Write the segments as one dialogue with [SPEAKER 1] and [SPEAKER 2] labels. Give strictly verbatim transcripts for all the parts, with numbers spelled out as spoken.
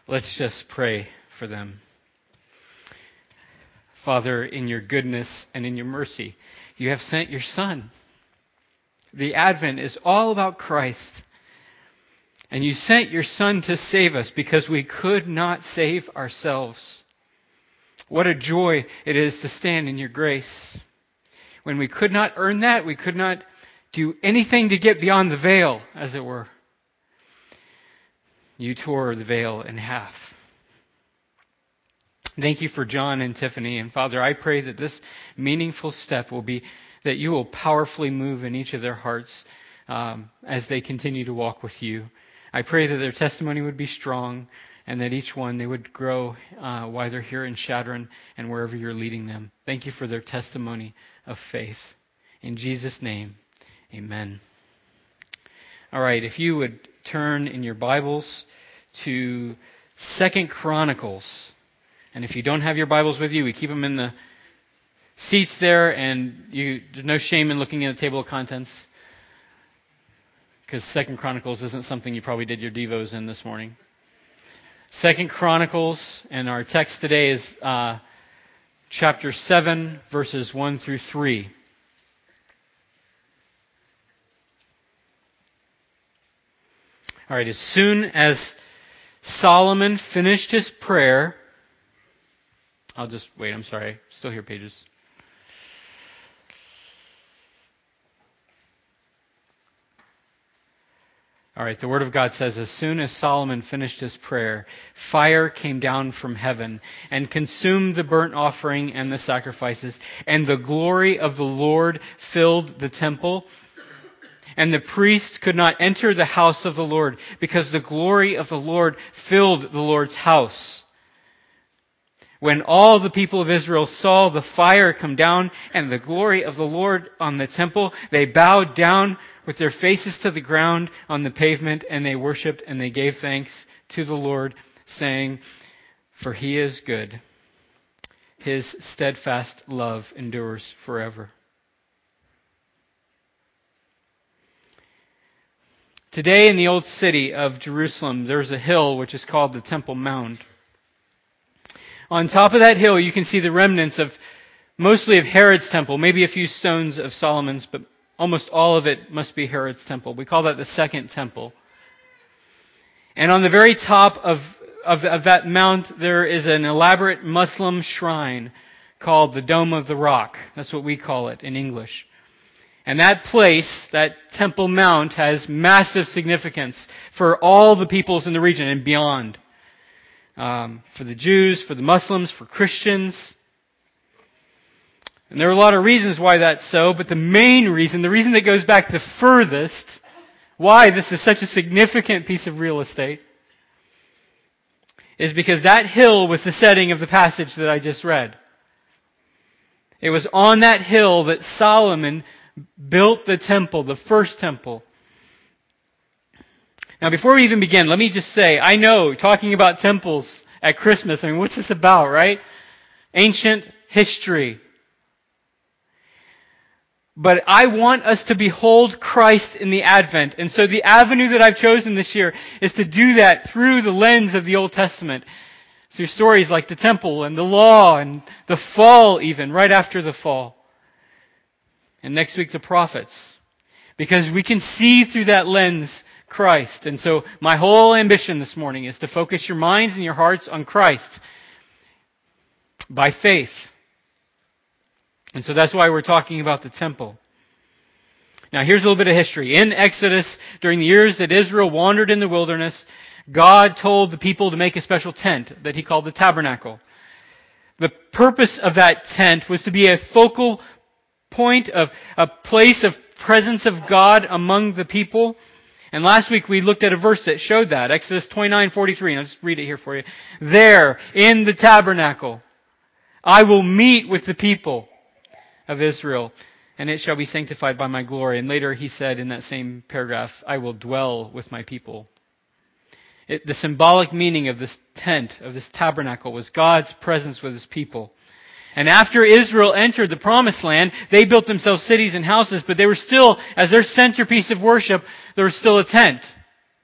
[SPEAKER 1] Let's just pray for them. Father, in your goodness and in your mercy, you have sent your Son. The Advent is all about Christ. And you sent your Son to save us because we could not save ourselves. What a joy it is to stand in your grace. When we could not earn that, we could not do anything to get beyond the veil, as it were. You tore the veil in half. Thank you for John and Tiffany. And Father, I pray that this meaningful step will be that you will powerfully move in each of their hearts um, as they continue to walk with you. I pray that their testimony would be strong and that each one, they would grow uh, while they're here in Shadron and wherever you're leading them. Thank you for their testimony of faith. In Jesus' name, amen. All right, if you would turn in your Bibles to Second Chronicles. And if you don't have your Bibles with you, we keep them in the seats there, and you, there's no shame in looking at the table of contents, because Second Chronicles isn't something you probably did your devos in this morning. Second Chronicles, and our text today is uh, chapter seven, verses one through three. All right, as soon as Solomon finished his prayer, I'll just wait, I'm sorry, still here pages. All right, the Word of God says, as soon as Solomon finished his prayer, fire came down from heaven and consumed the burnt offering and the sacrifices, and the glory of the Lord filled the temple. And the priests could not enter the house of the Lord because the glory of the Lord filled the Lord's house. When all the people of Israel saw the fire come down and the glory of the Lord on the temple, they bowed down with their faces to the ground on the pavement, and they worshipped and they gave thanks to the Lord, saying, for he is good. His steadfast love endures forever. Today in the old city of Jerusalem, there's a hill which is called the Temple Mount. On top of that hill, you can see the remnants of mostly of Herod's temple, maybe a few stones of Solomon's, but almost all of it must be Herod's temple. We call that the Second Temple. And on the very top of, of, of that mount, there is an elaborate Muslim shrine called the Dome of the Rock. That's what we call it in English. And that place, that Temple Mount, has massive significance for all the peoples in the region and beyond. Um, for the Jews, for the Muslims, for Christians. And there are a lot of reasons why that's so, but the main reason, the reason that goes back the furthest, why this is such a significant piece of real estate, is because that hill was the setting of the passage that I just read. It was on that hill that Solomon built the temple, the first temple. Now, before we even begin, let me just say, I know, talking about temples at Christmas, I mean, what's this about, right? Ancient history. But I want us to behold Christ in the Advent. And so the avenue that I've chosen this year is to do that through the lens of the Old Testament. Through stories like the temple and the law and the fall even, right after the fall. And next week the prophets. Because we can see through that lens Christ. And so my whole ambition this morning is to focus your minds and your hearts on Christ. By faith. And so that's why we're talking about the temple. Now here's a little bit of history. In Exodus, during the years that Israel wandered in the wilderness, God told the people to make a special tent that he called the tabernacle. The purpose of that tent was to be a focal point of a place of presence of God among the people. And last week we looked at a verse that showed that. Exodus twenty-nine forty-three. And I'll just read it here for you. There, in the tabernacle, I will meet with the people of Israel, and it shall be sanctified by my glory. And later he said in that same paragraph, I will dwell with my people. It, the symbolic meaning of this tent, of this tabernacle, was God's presence with his people. And after Israel entered the promised land, they built themselves cities and houses, but they were still, as their centerpiece of worship, there was still a tent.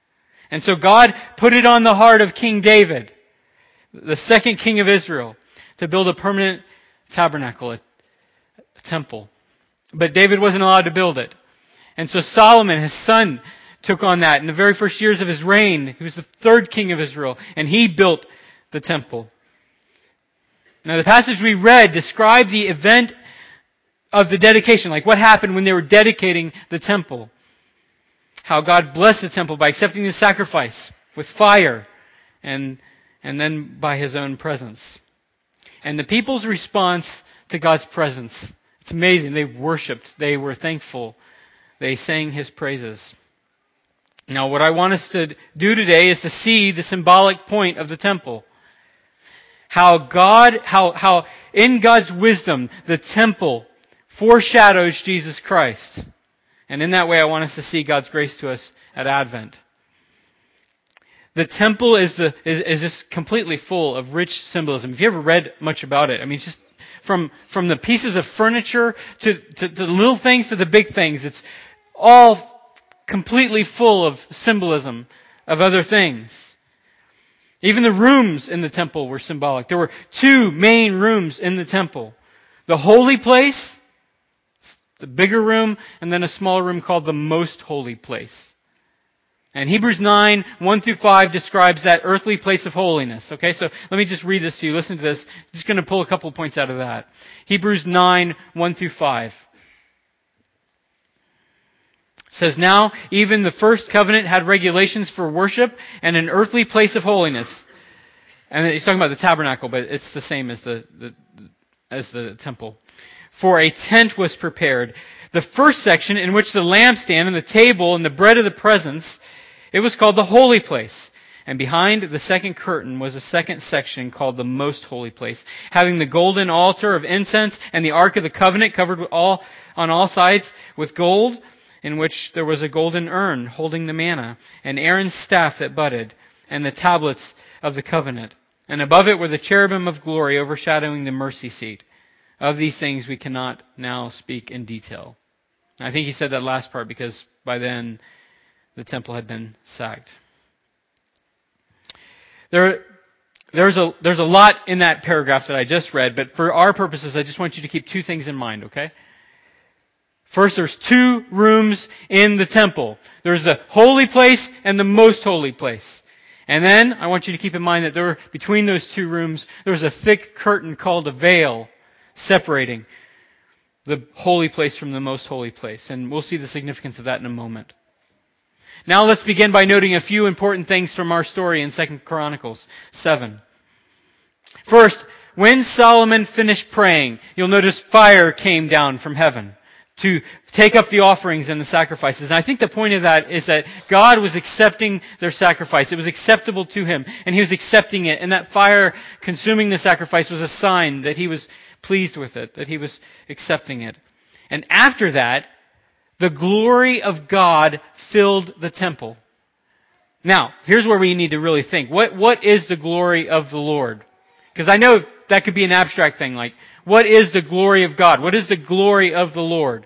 [SPEAKER 1] And so God put it on the heart of King David, the second king of Israel, to build a permanent tabernacle, a, a temple. But David wasn't allowed to build it. And so Solomon, his son, took on that. In the very first years of his reign, he was the third king of Israel, and he built the temple. Now the passage we read described the event of the dedication, like what happened when they were dedicating the temple. How God blessed the temple by accepting the sacrifice with fire and, and then by His own presence. And the people's response to God's presence, it's amazing. They worshiped. They were thankful. They sang His praises. Now what I want us to do today is to see the symbolic point of the temple. How God, how, how in God's wisdom, the temple foreshadows Jesus Christ. And in that way, I want us to see God's grace to us at Advent. The temple is the is, is just completely full of rich symbolism. If you ever read much about it, I mean, it's just from from the pieces of furniture to, to, to the little things to the big things, it's all completely full of symbolism of other things. Even the rooms in the temple were symbolic. There were two main rooms in the temple. The holy place, the bigger room, and then a smaller room called the most holy place. And Hebrews nine, one through five describes that earthly place of holiness. Okay, so let me just read this to you. Listen to this. I'm just going to pull a couple points out of that. Hebrews nine, one through five. It says, now, even the first covenant had regulations for worship and an earthly place of holiness. And he's talking about the tabernacle, but it's the same as the, the as the temple. For a tent was prepared. The first section, in which the lampstand and the table and the bread of the presence, it was called the holy place. And behind the second curtain was a second section called the most holy place, having the golden altar of incense and the ark of the covenant covered with all, on all sides with gold, in which there was a golden urn holding the manna, and Aaron's staff that budded, and the tablets of the covenant. And above it were the cherubim of glory overshadowing the mercy seat. Of these things we cannot now speak in detail. I think he said that last part because by then the temple had been sacked. There, there's a, there's a lot in that paragraph that I just read, but for our purposes, I just want you to keep two things in mind, okay? First, there's two rooms in the temple. There's the holy place and the most holy place. And then I want you to keep in mind that there were, between those two rooms, there was a thick curtain called a veil separating the holy place from the most holy place. And we'll see the significance of that in a moment. Now let's begin by noting a few important things from our story in Second Chronicles seven. First, when Solomon finished praying, you'll notice fire came down from heaven to take up the offerings and the sacrifices. And I think the point of that is that God was accepting their sacrifice. It was acceptable to Him, and He was accepting it. And that fire consuming the sacrifice was a sign that He was pleased with it, that He was accepting it. And after that, the glory of God filled the temple. Now, here's where we need to really think. What, what is the glory of the Lord? Because I know that could be an abstract thing, like, what is the glory of God? What is the glory of the Lord?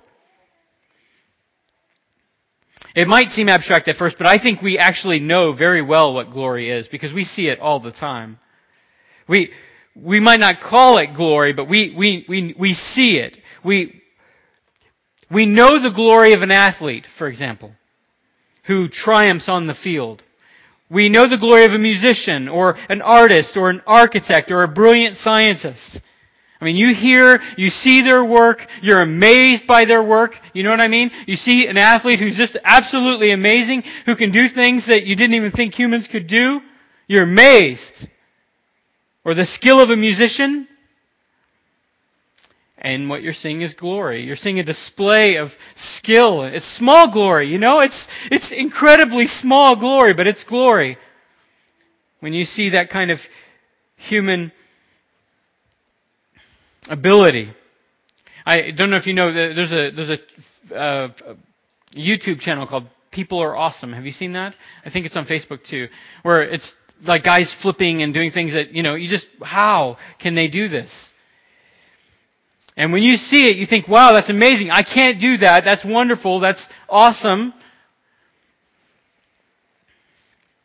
[SPEAKER 1] It might seem abstract at first, but I think we actually know very well what glory is because we see it all the time. We we might not call it glory, but we we we we see it. We we know the glory of an athlete, for example, who triumphs on the field. We know the glory of a musician or an artist or an architect or a brilliant scientist. I mean, you hear, you see their work, you're amazed by their work, you know what I mean? You see an athlete who's just absolutely amazing, who can do things that you didn't even think humans could do, you're amazed. Or the skill of a musician, and what you're seeing is glory. You're seeing a display of skill. It's small glory, you know? It's, it's incredibly small glory, but it's glory. When you see that kind of human ability. I don't know if you know, there's a there's a uh, YouTube channel called People Are Awesome. Have you seen that? I think it's on Facebook too, where it's like guys flipping and doing things that, you know, you just, how can they do this? And when you see it, you think, wow, that's amazing. I can't do that. That's wonderful. That's awesome.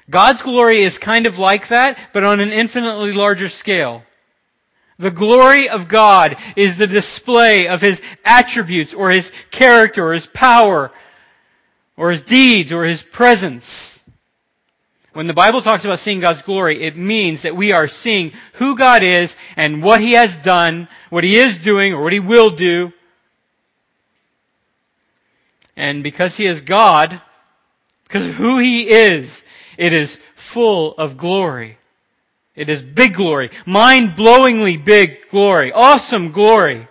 [SPEAKER 1] God's glory is kind of like that, but on an infinitely larger scale. The glory of God is the display of His attributes or His character or His power or His deeds or His presence. When the Bible talks about seeing God's glory, it means that we are seeing who God is and what He has done, what He is doing or what He will do. And because He is God, because of who He is, it is full of glory. It is big glory, mind-blowingly big glory, awesome glory.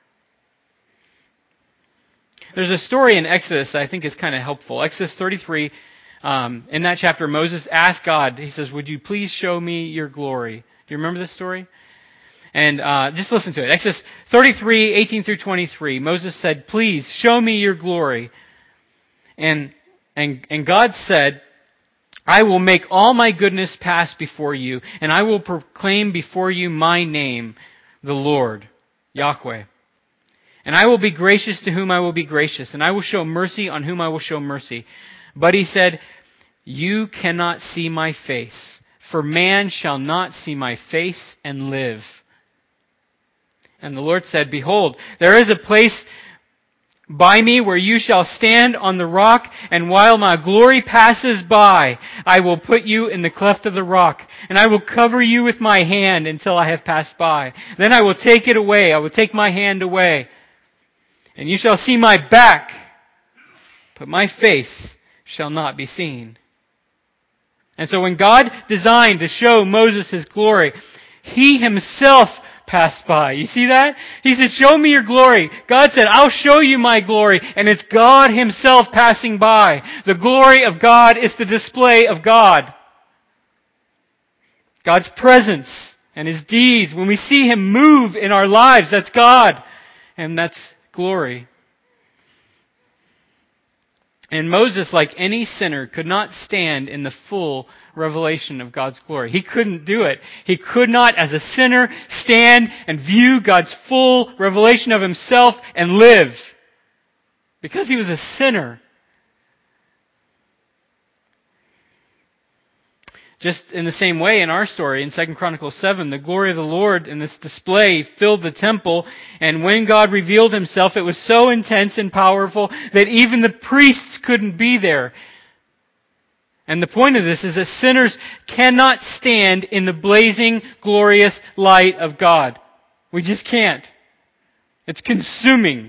[SPEAKER 1] There's a story in Exodus that I think is kind of helpful. Exodus thirty-three, um, in that chapter, Moses asked God, he says, would you please show me your glory? Do you remember this story? And uh, just listen to it. Exodus thirty-three, eighteen through twenty-three, Moses said, please show me your glory. And, and, and God said, I will make all my goodness pass before you, and I will proclaim before you my name, the Lord, Yahweh. And I will be gracious to whom I will be gracious, and I will show mercy on whom I will show mercy. But he said, you cannot see my face, for man shall not see my face and live. And the Lord said, behold, there is a place by me where you shall stand on the rock, and while my glory passes by, I will put you in the cleft of the rock, and I will cover you with my hand until I have passed by. Then I will take it away, I will take my hand away, and you shall see my back, but my face shall not be seen. And so when God designed to show Moses His glory, He Himself passed by. You see that? He said, show me your glory. God said, I'll show you my glory. And it's God Himself passing by. The glory of God is the display of God. God's presence and His deeds. When we see Him move in our lives, that's God. And that's glory. And Moses, like any sinner, could not stand in the full revelation of God's glory. He couldn't do it. He could not, as a sinner, stand and view God's full revelation of Himself and live. Because he was a sinner. Just in the same way, in our story, in Second Chronicles seven, the glory of the Lord in this display filled the temple, and when God revealed Himself, it was so intense and powerful that even the priests couldn't be there. And the point of this is that sinners cannot stand in the blazing, glorious light of God. We just can't. It's consuming.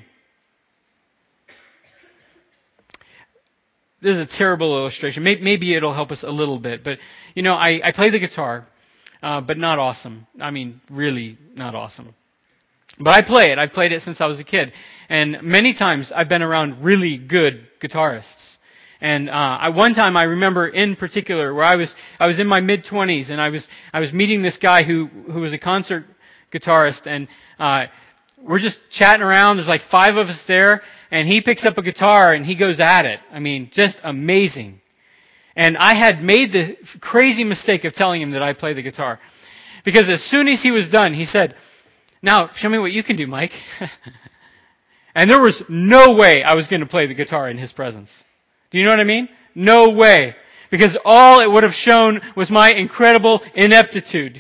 [SPEAKER 1] This is a terrible illustration. Maybe it'll help us a little bit. But, you know, I, I play the guitar, uh, but not awesome. I mean, really not awesome. But I play it. I've played it since I was a kid. And many times I've been around really good guitarists. And uh, I, one time I remember in particular where I was I was in my mid twenties and I was I was meeting this guy who who was a concert guitarist, and uh, we're just chatting around. There's like five of us there. And he picks up a guitar and he goes at it. I mean, just amazing. And I had made the crazy mistake of telling him that I play the guitar. Because as soon as he was done, he said, now, show me what you can do, Mike. And there was no way I was going to play the guitar in his presence. Do you know what I mean? No way. Because all it would have shown was my incredible ineptitude.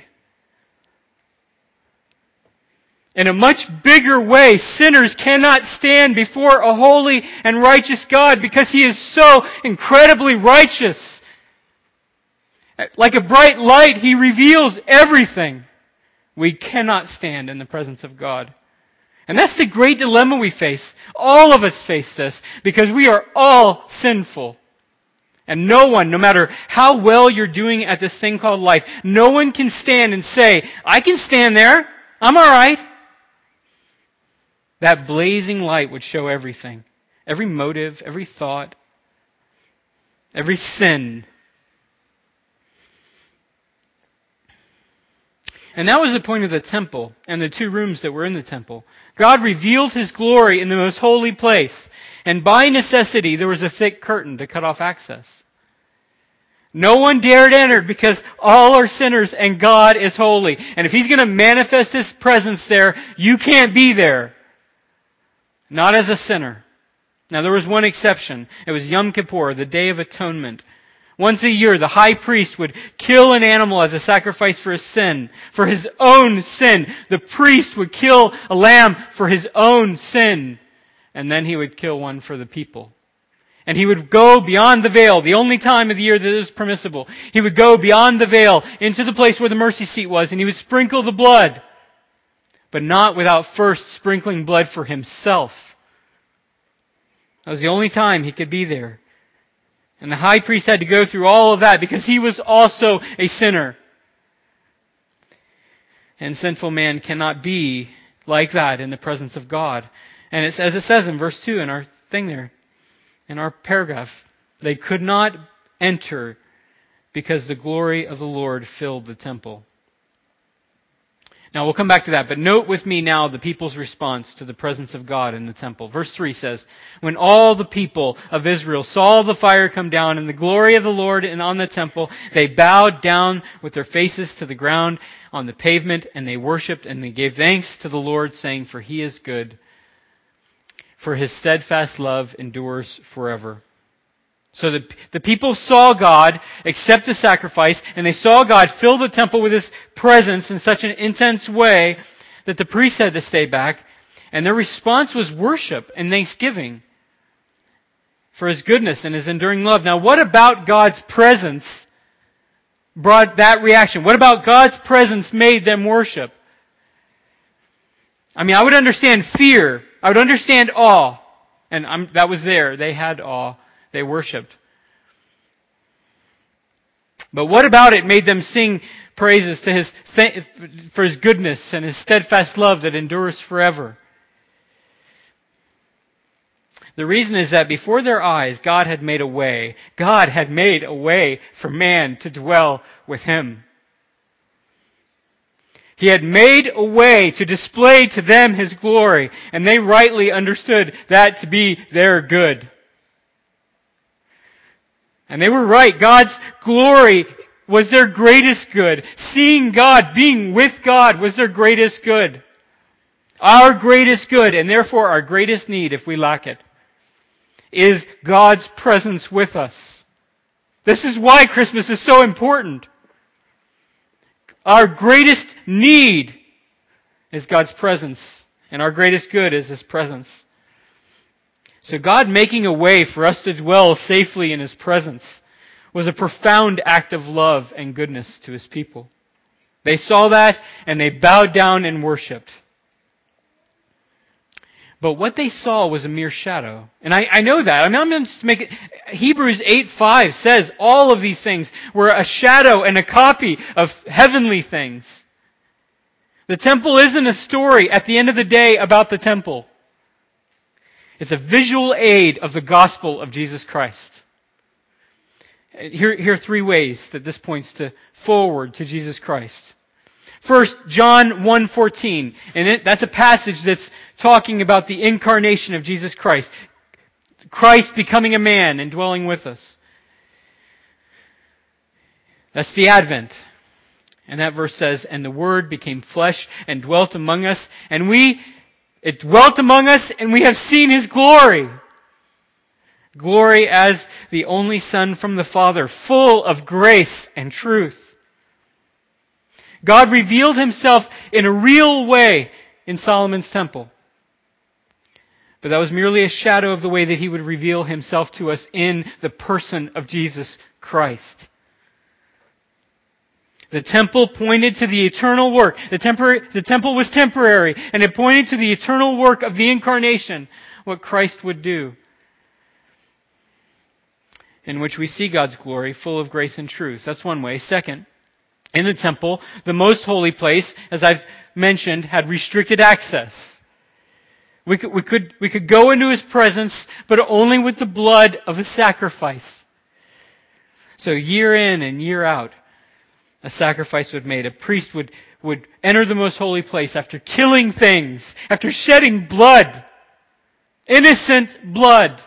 [SPEAKER 1] In a much bigger way, sinners cannot stand before a holy and righteous God because He is so incredibly righteous. Like a bright light, He reveals everything. We cannot stand in the presence of God. And that's the great dilemma we face. All of us face this because we are all sinful. And no one, no matter how well you're doing at this thing called life, no one can stand and say, I can stand there. I'm all right. That blazing light would show everything. Every motive, every thought, every sin. And that was the point of the temple and the two rooms that were in the temple. God revealed His glory in the most holy place. And by necessity, there was a thick curtain to cut off access. No one dared enter because all are sinners and God is holy. And if He's going to manifest His presence there, you can't be there. Not as a sinner. Now there was one exception. It was Yom Kippur, the Day of Atonement, Once a year, the high priest would kill an animal as a sacrifice for his sin, for his own sin. The priest would kill a lamb for his own sin, and then he would kill one for the people. And he would go beyond the veil, the only time of the year that it was permissible. He would go beyond the veil into the place where the mercy seat was, and he would sprinkle the blood, but not without first sprinkling blood for himself. That was the only time he could be there. And the high priest had to go through all of that because he was also a sinner. And sinful man cannot be like that in the presence of God. And it's as it says in verse two in our thing there, in our paragraph, they could not enter because the glory of the Lord filled the temple. Now we'll come back to that, but note with me now the people's response to the presence of God in the temple. Verse three says, when all the people of Israel saw the fire come down and the glory of the Lord and on the temple, they bowed down with their faces to the ground on the pavement, and they worshipped and they gave thanks to the Lord, saying, for he is good, for his steadfast love endures forever. So the, the people saw God accept the sacrifice, and they saw God fill the temple with His presence in such an intense way that the priests had to stay back, and their response was worship and thanksgiving for His goodness and His enduring love. Now, what about God's presence brought that reaction? What about God's presence made them worship? I mean, I would understand fear. I would understand awe. And I'm, that was there. They had awe. They worshipped. But what about it made them sing praises to His for His goodness and His steadfast love that endures forever? The reason is that before their eyes, God had made a way. God had made a way for man to dwell with Him. He had made a way to display to them His glory, and they rightly understood that to be their good. And they were right. God's glory was their greatest good. Seeing God, being with God was their greatest good. Our greatest good, and therefore our greatest need if we lack it, is God's presence with us. This is why Christmas is so important. Our greatest need is God's presence, and our greatest good is His presence. So God making a way for us to dwell safely in His presence was a profound act of love and goodness to His people. They saw that and they bowed down and worshipped. But what they saw was a mere shadow. And I, I know that. I mean, I'm going to make it, Hebrews eight five says all of these things were a shadow and a copy of heavenly things. The temple isn't a story at the end of the day about the temple. It's a visual aid of the gospel of Jesus Christ. Here, here are three ways that this points to forward to Jesus Christ. First, John one fourteen, and it, that's a passage that's talking about the incarnation of Jesus Christ. Christ becoming a man and dwelling with us. That's the Advent. And that verse says, and the Word became flesh and dwelt among us, and we It dwelt among us, and we have seen His glory. Glory as the only Son from the Father, full of grace and truth. God revealed Himself in a real way in Solomon's temple. But that was merely a shadow of the way that He would reveal Himself to us in the person of Jesus Christ. The temple pointed to the eternal work. The, tempor- the temple was temporary, and it pointed to the eternal work of the incarnation, what Christ would do, in which we see God's glory, full of grace and truth. That's one way. Second, in the temple, the most holy place, as I've mentioned, had restricted access. We could, we could, we could go into His presence, but only with the blood of a sacrifice. So year in and year out, a sacrifice was made. A priest would, would enter the most holy place after killing things, after shedding blood, innocent blood.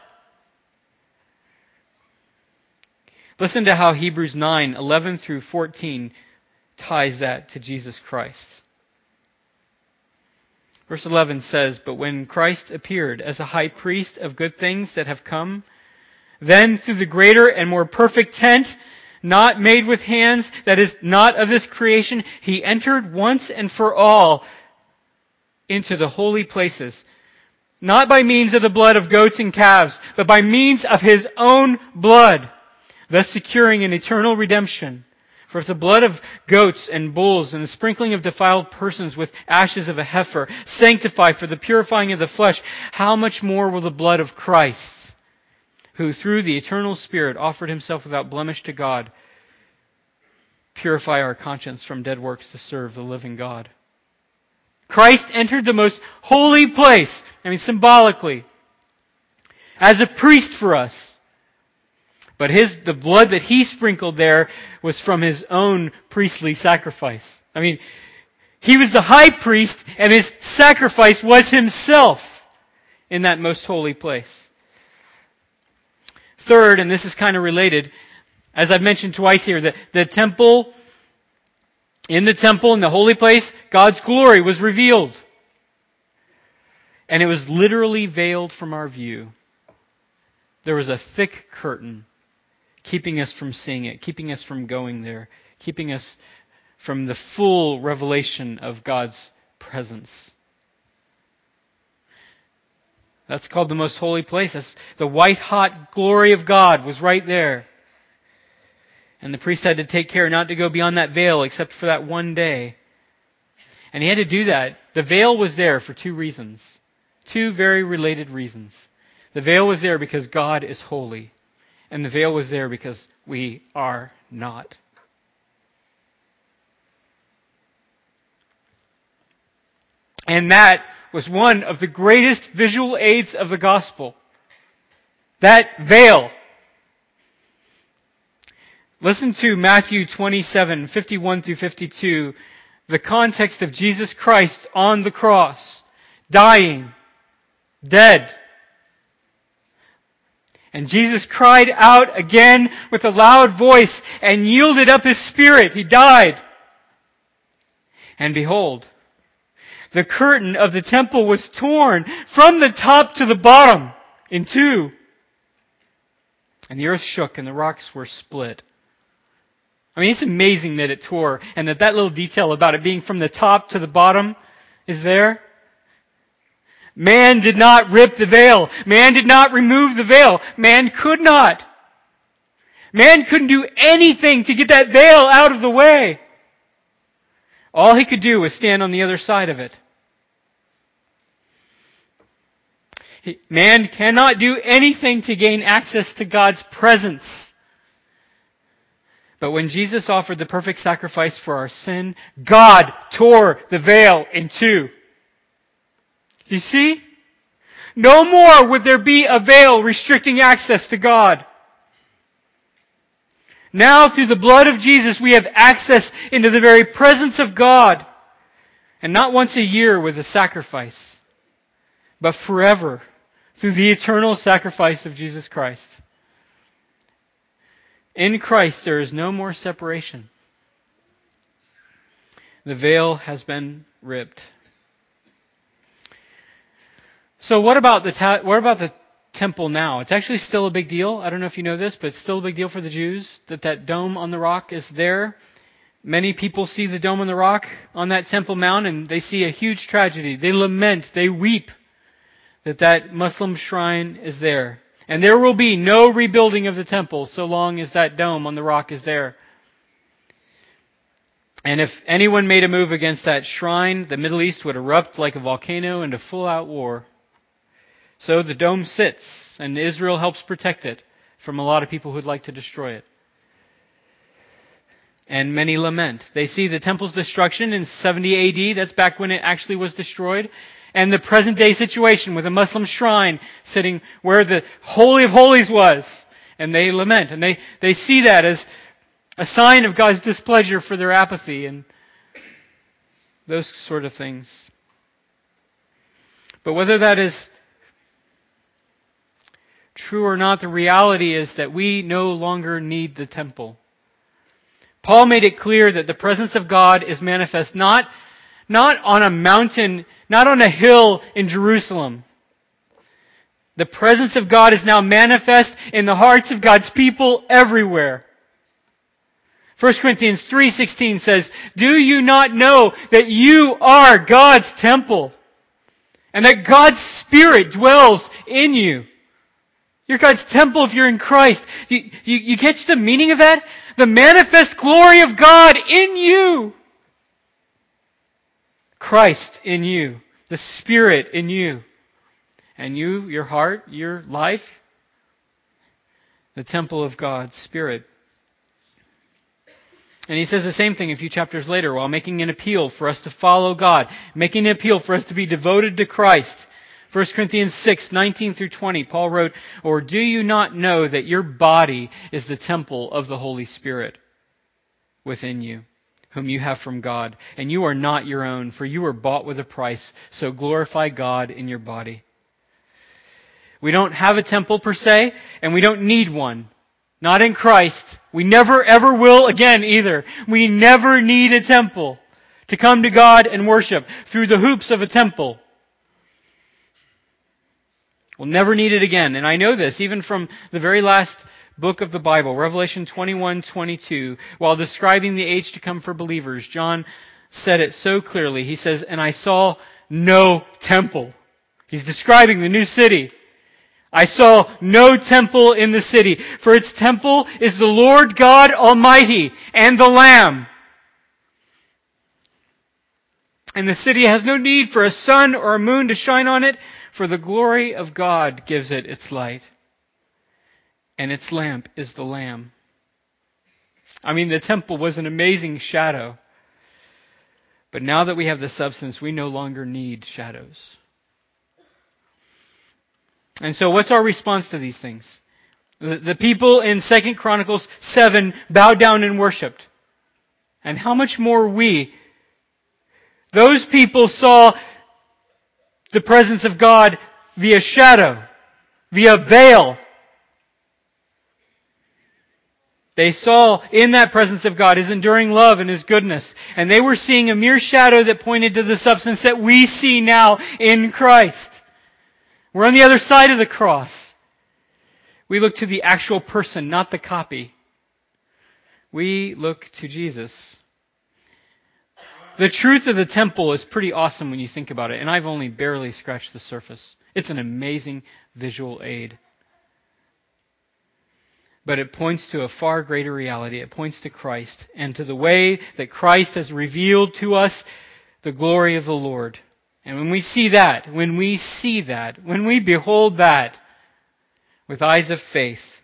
[SPEAKER 1] Listen to how Hebrews nine eleven through fourteen ties that to Jesus Christ. Verse eleven says, but when Christ appeared as a high priest of good things that have come, Then through the greater and more perfect tent, not made with hands, that is not of this creation, he entered once and for all into the holy places, not by means of the blood of goats and calves, but by means of his own blood, thus securing an eternal redemption. For if the blood of goats and bulls and the sprinkling of defiled persons with ashes of a heifer sanctify for the purifying of the flesh, how much more will the blood of Christ, who through the eternal Spirit offered himself without blemish to God, purify our conscience from dead works to serve the living God. Christ entered the most holy place, I mean symbolically, as a priest for us. But his, the blood that he sprinkled there was from his own priestly sacrifice. I mean, he was the high priest and his sacrifice was himself in that most holy place. Third, and this is kind of related, as I've mentioned twice here, the, the temple, in the temple, in the holy place, God's glory was revealed. And it was literally veiled from our view. There was a thick curtain keeping us from seeing it, keeping us from going there, keeping us from the full revelation of God's presence. That's called the most holy place. That's the white-hot glory of God was right there. And the priest had to take care not to go beyond that veil except for that one day. And he had to do that. The veil was there for two reasons. Two very related reasons. The veil was there because God is holy. And the veil was there because we are not. And that was one of the greatest visual aids of the gospel. That veil. Listen to Matthew twenty-seven, fifty-one through fifty-two. The context of Jesus Christ on the cross, dying, dead. And Jesus cried out again with a loud voice and yielded up his spirit. He died. And behold, the curtain of the temple was torn from the top to the bottom in two. And the earth shook and the rocks were split. I mean, it's amazing that it tore and that that little detail about it being from the top to the bottom is there. Man did not rip the veil. Man did not remove the veil. Man could not. Man couldn't do anything to get that veil out of the way. All he could do was stand on the other side of it. He, man cannot do anything to gain access to God's presence. But when Jesus offered the perfect sacrifice for our sin, God tore the veil in two. You see? No more would there be a veil restricting access to God. Now, through the blood of Jesus, we have access into the very presence of God. And not once a year with a sacrifice, but forever through the eternal sacrifice of Jesus Christ. In Christ, there is no more separation. The veil has been ripped. So what about the ta- what about the temple now? It's actually still a big deal. I don't know if you know this, but it's still a big deal for the Jews that that dome on the rock is there. Many people see the dome on the rock on that Temple Mount and they see a huge tragedy. They lament, they weep that that Muslim shrine is there. And there will be no rebuilding of the temple so long as that dome on the rock is there. And if anyone made a move against that shrine, the Middle East would erupt like a volcano into full-out war. So the dome sits, and Israel helps protect it from a lot of people who'd like to destroy it. And many lament. They see the temple's destruction in seventy A D, that's back when it actually was destroyed, and the present day situation with a Muslim shrine sitting where the Holy of Holies was. And they lament, and they, they see that as a sign of God's displeasure for their apathy and those sort of things. But whether that is true or not, the reality is that we no longer need the temple. Paul made it clear that the presence of God is manifest not, not on a mountain, not on a hill in Jerusalem. The presence of God is now manifest in the hearts of God's people everywhere. First Corinthians three sixteen says, "Do you not know that you are God's temple, and that God's Spirit dwells in you?" You're God's temple if you're in Christ. You, you, you catch the meaning of that? The manifest glory of God in you. Christ in you. The Spirit in you. And you, your heart, your life, the temple of God's Spirit. And he says the same thing a few chapters later while making an appeal for us to follow God, making an appeal for us to be devoted to Christ. First Corinthians six, nineteen through twenty, Paul wrote, "Or do you not know that your body is the temple of the Holy Spirit within you, whom you have from God, and you are not your own, for you were bought with a price, so glorify God in your body." We don't have a temple per se, and we don't need one. Not in Christ. We never ever will again either. We never need a temple to come to God and worship through the hoops of a temple. We'll never need it again. And I know this even from the very last book of the Bible, Revelation twenty-one twenty-two. While describing the age to come for believers, John said it so clearly. He says, "And I saw no temple." He's describing the new city. "I saw no temple in the city, for its temple is the Lord God Almighty and the Lamb. And the city has no need for a sun or a moon to shine on it, for the glory of God gives it its light. And its lamp is the Lamb." I mean, the temple was an amazing shadow. But now that we have the substance, we no longer need shadows. And so what's our response to these things? The, the people in Second Chronicles seven bowed down and worshipped. And how much more we? Those people saw the presence of God via shadow, via veil. They saw in that presence of God His enduring love and His goodness. And they were seeing a mere shadow that pointed to the substance that we see now in Christ. We're on the other side of the cross. We look to the actual person, not the copy. We look to Jesus. The truth of the temple is pretty awesome when you think about it, and I've only barely scratched the surface. It's an amazing visual aid. But it points to a far greater reality. It points to Christ and to the way that Christ has revealed to us the glory of the Lord. And when we see that, when we see that, when we behold that with eyes of faith,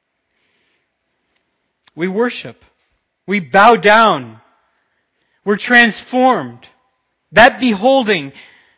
[SPEAKER 1] we worship. We bow down. We're transformed. That beholding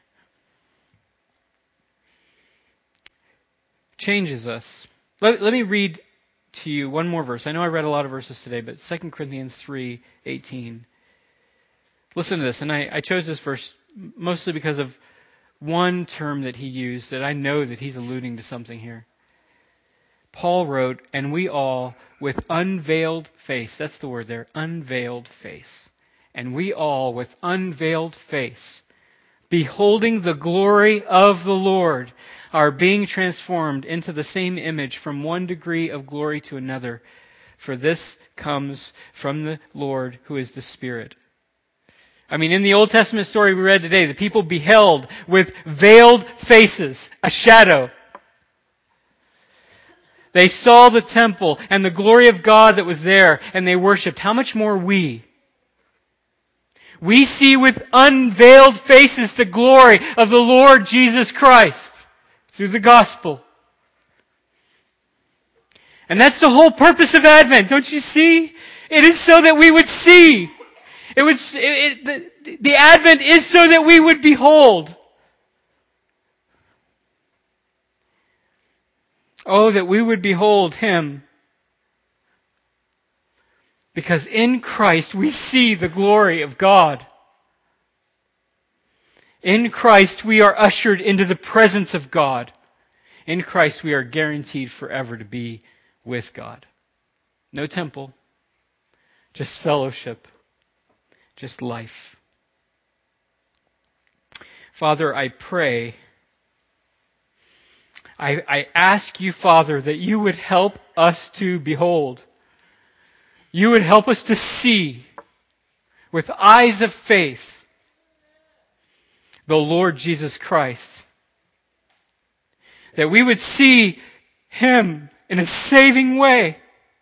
[SPEAKER 1] changes us. Let, let me read to you one more verse. I know I read a lot of verses today, but Second Corinthians three eighteen. Listen to this, and I, I chose this verse mostly because of one term that he used that I know that he's alluding to something here. Paul wrote, "And we all with unveiled face," that's the word there, unveiled face. "And we all with unveiled face, beholding the glory of the Lord, are being transformed into the same image from one degree of glory to another. For this comes from the Lord who is the Spirit." I mean, in the Old Testament story we read today, the people beheld with veiled faces a shadow. They saw the temple and the glory of God that was there, and they worshipped. How much more we? We see with unveiled faces the glory of the Lord Jesus Christ through the gospel. And that's the whole purpose of Advent, don't you see? It is so that we would see. It would, it, it, the, the Advent is so that we would behold. Oh, that we would behold Him. Because in Christ we see the glory of God. In Christ we are ushered into the presence of God. In Christ we are guaranteed forever to be with God. No temple, just fellowship, just life. Father, I pray, I, I ask you, Father, that you would help us to behold. You would help us to see with eyes of faith the Lord Jesus Christ. That we would see Him in a saving way.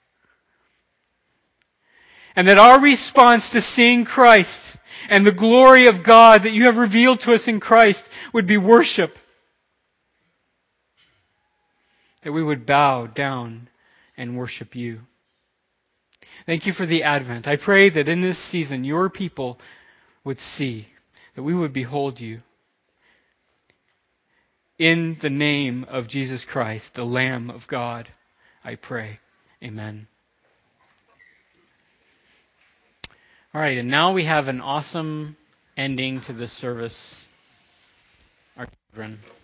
[SPEAKER 1] And that our response to seeing Christ and the glory of God that you have revealed to us in Christ would be worship. That we would bow down and worship you. Thank you for the Advent. I pray that in this season your people would see, that we would behold you. In the name of Jesus Christ, the Lamb of God, I pray. Amen. All right, and now we have an awesome ending to this service. Our children.